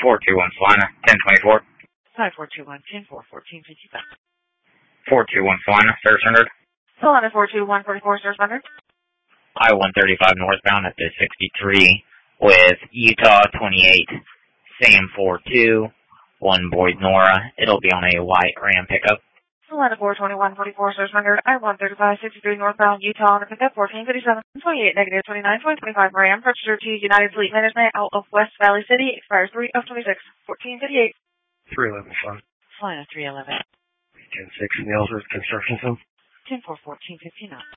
421 Salina, 1024. 5421 10-4, 1455. 421 Salina, service rendered. Salina 421 44, service rendered. I-135 northbound at the 63 with Utah 28, Sam 42, 1 Boyd Nora. It'll be on a white Ram pickup. Salina 421 44, service rendered. I-135 63 northbound Utah on a pickup 1457 28 negative 29 2025 Ram. Purchaser to United Fleet Management out of West Valley City. Expires 3 of 26 1458. 311 Sun. Salina 311. 10-6 Nailsworth Construction Zone. 10-4 1459.